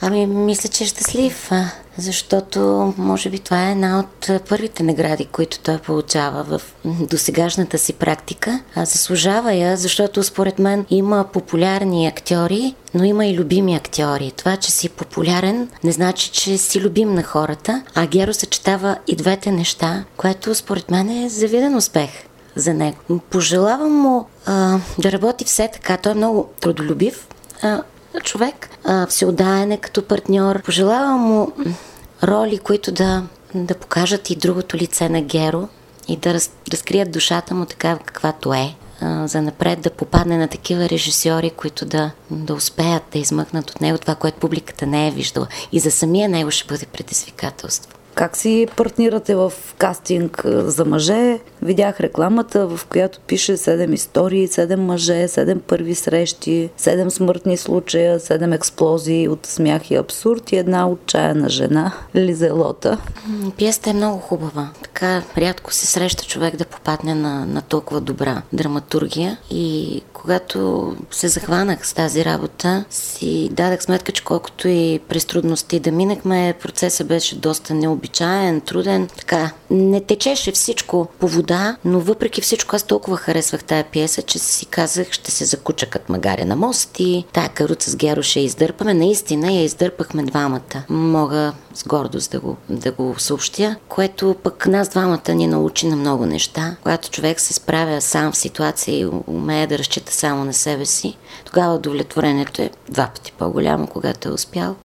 Мисля, че е щастлив, защото може би това е една от първите награди, които той получава в досегашната си практика. Заслужава я, защото според мен има популярни актьори, но има и любими актьори. Това, че си популярен, не значи, че си любим на хората, а Геро съчетава и двете неща, което според мен е завиден успех за него. Пожелавам му да работи все така. Той е много трудолюбив човек, всеотдаен е като партньор. Пожелавам му роли, които да покажат и другото лице на Геро и да разкрият душата му така, каквато е. За напред да попадне на такива режисьори, които да успеят да измъкнат от него това, което публиката не е виждала. И за самия него ще бъде предизвикателство. Как си партнирате в кастинг за мъже? Видях рекламата, в която пише 7 истории, 7 мъже, 7 първи срещи, 7 смъртни случая, 7 експлозии от смях и абсурд и една отчаяна жена, Лизелота. Пиесата е много хубава. Така рядко се среща човек да попадне на толкова добра драматургия и когато се захванах с тази работа, си дадах сметка, че колкото и през трудности да минахме, процесът беше доста необичаен, труден. Така, не течеше всичко по вода, но въпреки всичко аз толкова харесвах тая пиеса, че си казах, ще се закуча като магаря на мост и тая каруца с Геро ще издърпаме. Наистина я издърпахме двамата. Мога с гордост да го съобщя, което пък нас двамата ни научи на много неща. Когато човек се справя сам в ситуация и умее да разчита само на себе си, тогава удовлетворението е 2 пъти по-голямо, когато е успял.